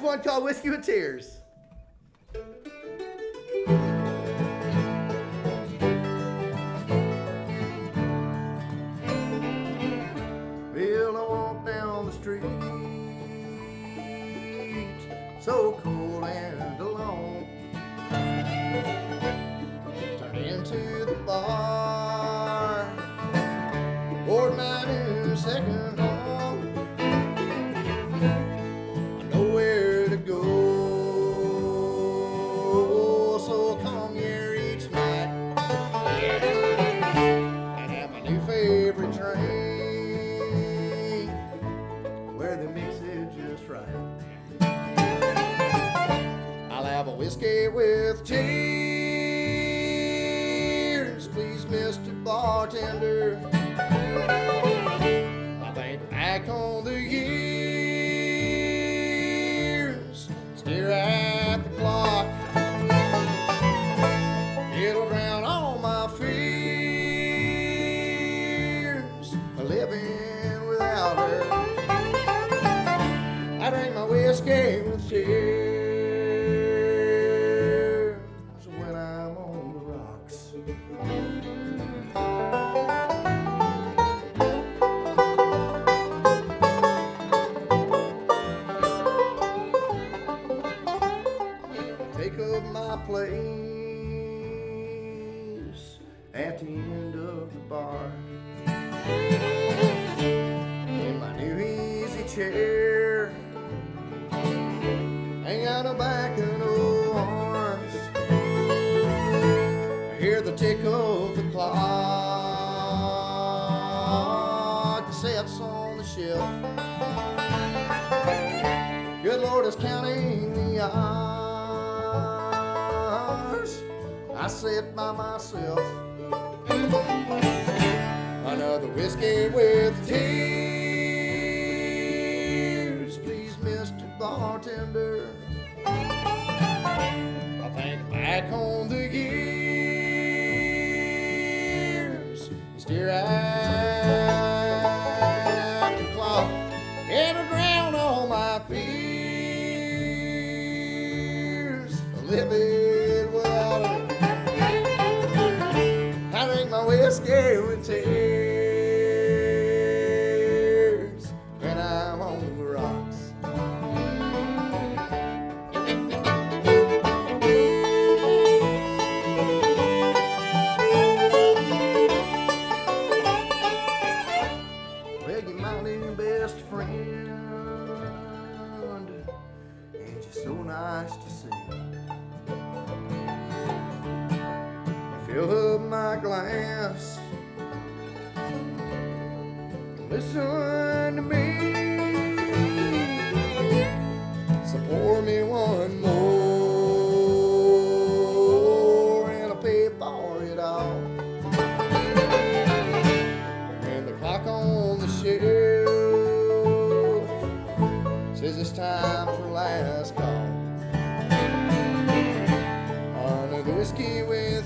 one called Whiskey with Tears. Well, I walked down the street, so cool and alone. Turned into the bar, poured my new second home. I know where to go, so I come here each night and have my new favorite drink, where they mix it just right. I'll have a whiskey with tears, please, Mr. Bartender. I think back on the years, stare at the clock. It'll drown all my fears, living without her. I drink my whiskey with tears when I'm on the rocks. Take up my place at the end of the bar, in my new easy chair. Ain't got no back and no arms. I hear the tick of the clock that sets on the shelf. Good Lord is counting the hours. I sit by myself. Another whiskey with tears, please, Mr. Bartender. I think back on the years, stare at the clock, it'll drown all my fears, living without her. I drink my whiskey with tears when I'm on the rocks. Well, you're my new best friend, and you're so nice to see. Fill up my glass, listen to me, so pour me one more, and I'll pay for it all. And the clock on the shelf says it's time for last call. Another whiskey with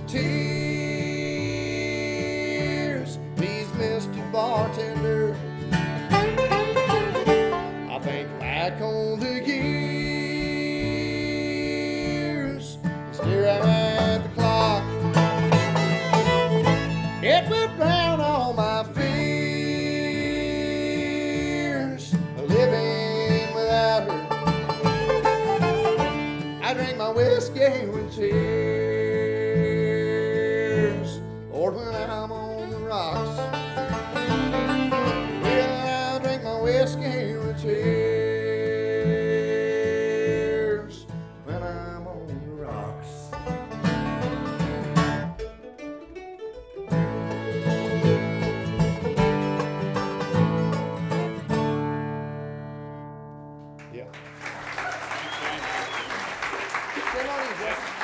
tears, please, Mr. Bartender. I think back on the years, stare at the clock. It will drown all my fears, living without her. I drink my whiskey with tears, Lord, when I'm on the rocks. Well, I drink my whiskey with tears when I'm on the rocks. Yeah. Stand on you, Jeff.